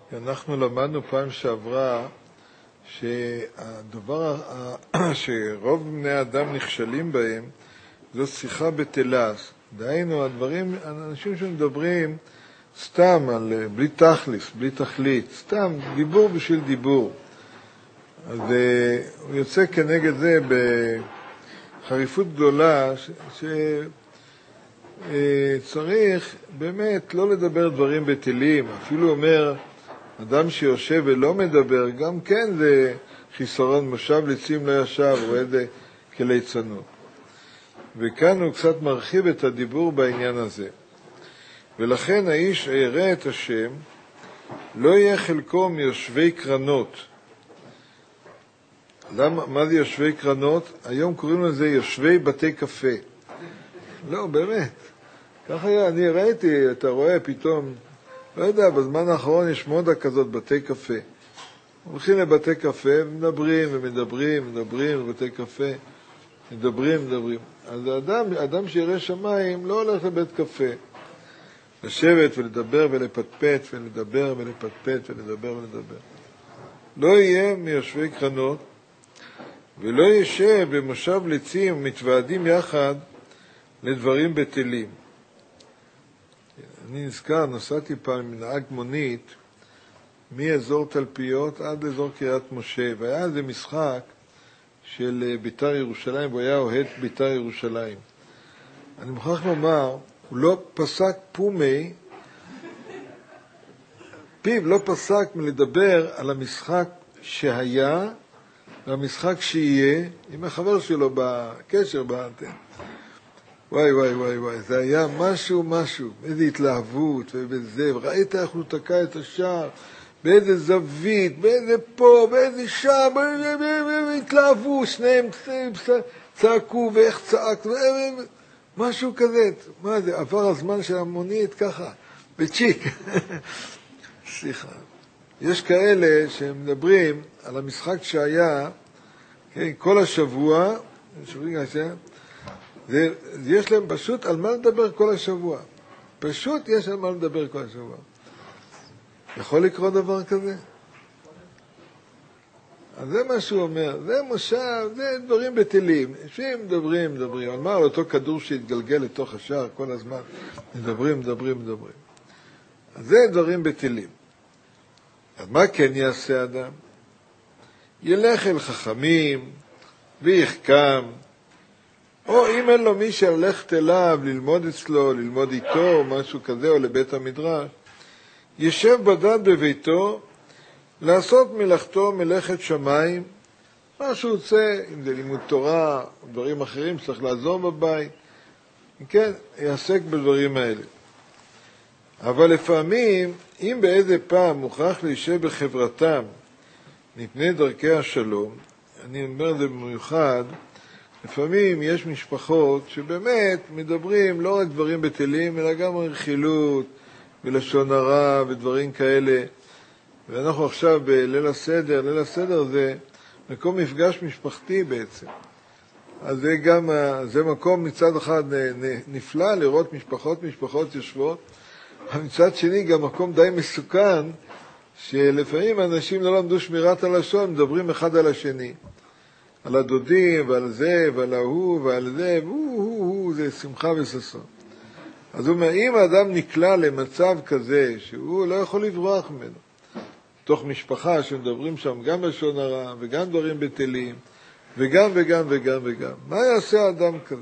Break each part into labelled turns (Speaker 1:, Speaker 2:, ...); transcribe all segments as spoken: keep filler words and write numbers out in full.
Speaker 1: אנחנו למדנו פעם שעברה שהדבר שרוב בני האדם נכשלים בהם זו שיחה בטלה. דהיינו, הדברים, אנשים שמדברים סתם, על, בלי תכלס, בלי תכלית, סתם דיבור בשביל דיבור. אז הוא יוצא כנגד זה בחריפות גדולה שצריך באמת לא לדבר דברים בטלים. אפילו אומר, אדם שיושב ולא מדבר, גם כן זה חיסרון, מושב לצים לא ישב, רואה את זה כליצנות. וכאן הוא קצת מרחיב את הדיבור בעניין הזה. ולכן האיש ירא את השם, לא יהיה חלקו מיושבי קרנות. למה, מה זה יושבי קרנות? היום קוראים לזה יושבי בתי קפה. לא, באמת. ככה היה, אני ראיתי, אתה רואה פתאום, לא יודע, בזמן האחרון יש מודה כזאת, בתי קפה. הולכים לבתי קפה ומדברים ומדברים, מדברים בבתי קפה, מדברים, מדברים. אז האדם, האדם שירא שמיים לא הולך לבית קפה. לשבת ולדבר ולפטפט ולדבר ולפטפט ולדבר ולדבר. לא יהיה מיושבי קרנות, ולא ישב במושב לצים מתוועדים יחד לדברים בטלים. אני נזכר, נסעתי פעם עם נהג מונית מאזור תלפיות עד אזור קריית משה, והיה איזה משחק של ביתר ירושלים, והוא היה אוהד ביתר ירושלים. אני מוכרח לומר, הוא לא פסק פומי, פיו לא פסק מלדבר על המשחק שהיה, והמשחק שיהיה, עם החבר שלו בקשר, באנטן. וואי, וואי, וואי, וואי, זה היה משהו, משהו, איזו התלהבות, ובזה, וראית איך הוא תקע את השער, באיזה זווית, באיזה פה, באיזה שם, התלהבו, שניהם צעקו, ואיך צעק, משהו כזה. מה זה, עבר הזמן של המונית ככה, בצ'יק. סליחה. יש כאלה שמדברים על המשחק שהיה, כן, כל השבוע, זה, יש להם פשוט על מה לדבר כל השבוע. פשוט יש על מה לדבר כל השבוע. יכול לקרות דבר כזה? אז זה מה שהוא אומר, זה מושב, זה דברים בטלים. שהם מדברים, מדברים. על מה? על אותו כדור שהתגלגל לתוך השער כל הזמן. מדברים, מדברים, מדברים. אז זה דברים בטלים. אז מה כן יעשה אדם? ילך אל חכמים ויחכם, או אם אין לו מי שהלכת אליו ללמוד אצלו, ללמוד איתו, או משהו כזה, או לבית המדרש, ישב בדד בביתו, לעשות מלאכתו מלאכת שמיים, מה שהוא רוצה, אם זה לימוד תורה, דברים אחרים, צריך לעזור בבית, כן, יעסק בדברים האלה. אבל לפעמים, אם באיזה פעם מוכרח להישב בחברתם מפני דרכי השלום, אני אומר את זה במיוחד, לפעמים יש משפחות שבאמת מדברים לא רק דברים בטלים, אלא גם רכילות ולשון הרע ודברים כאלה. ואנחנו עכשיו בליל הסדר, ליל הסדר זה מקום מפגש משפחתי בעצם. אז זה גם, זה מקום מצד אחד נפלא לראות משפחות, משפחות יושבות, מצד שני גם מקום די מסוכן, שלפעמים אנשים לא למדו שמירת הלשון, מדברים אחד על השני. על הדודים ועל זה ועל ההוא ועל זה, והוא, הוא, הוא, זה שמחה וששון. אז הוא אומר, אם האדם נקלע למצב כזה, שהוא לא יכול לברוח ממנו, תוך משפחה שמדברים שם גם לשון הרע וגם דברים בטלים, וגם וגם וגם וגם, מה יעשה האדם כזה?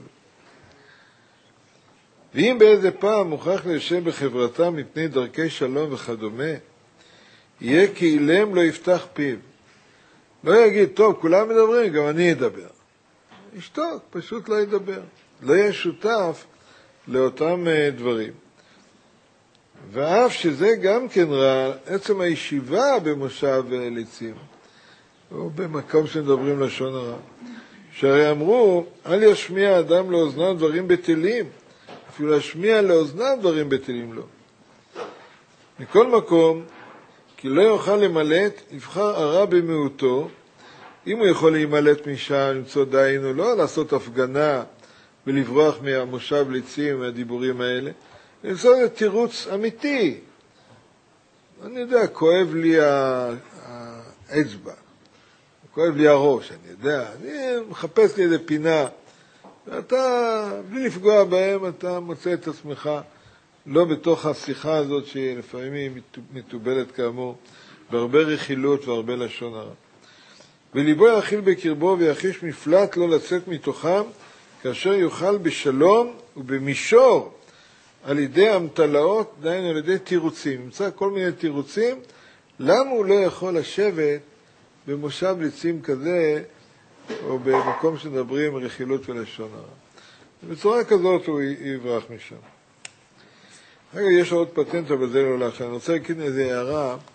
Speaker 1: ואם באיזה פעם מוכרח להישב בחברתם מפני דרכי שלום וכדומה, יהיה כי אילם לא יפתח פיו. לא יגיד, טוב, כולם מדברים, גם אני אדבר. ישתוק, פשוט לא ידבר. לא יהיה שותף לאותם דברים. ואף שזה גם כן רע, עצם הישיבה במושב לצים, או במקום שמדברים לשון הרע, שהרי אמרו, אל ישמיע אדם לאוזניו דברים בטלים, אפילו ישמיע לאוזניו דברים בטלים לו. מכל מקום, כי לא יוכל למלט, יבחר הרע במיעוטו, אם הוא יכול להימלט משם, למצוא דיינו, לא לעשות הפגנה ולברוח מהמושב לצים, מהדיבורים האלה, למצוא תירוץ אמיתי. אני יודע, כואב לי האצבע, כואב לי הראש, אני יודע, אני מחפש לי איזה פינה, ואתה, בלי לפגוע בהם, אתה מוצא את עצמך לא בתוך השיחה הזאת, שלפעמים היא מתובלת כאמור, בהרבה רכילות והרבה לשון הרע. וליבו יאכיל בקרבו ויחיש מפלט לא לצאת מתוכם, כאשר יוכל בשלום ובמישור על ידי המטלאות, דהיינו על ידי תירוצים. נמצא כל מיני תירוצים, למה הוא לא יכול לשבת במושב ליצים כזה, או במקום שמדברים רכילות ולשון הרע. בצורה כזאת הוא יברח משם. רגע, יש עוד פטנט, אבל זה לא לך. אני רוצה להגיד איזו הערה,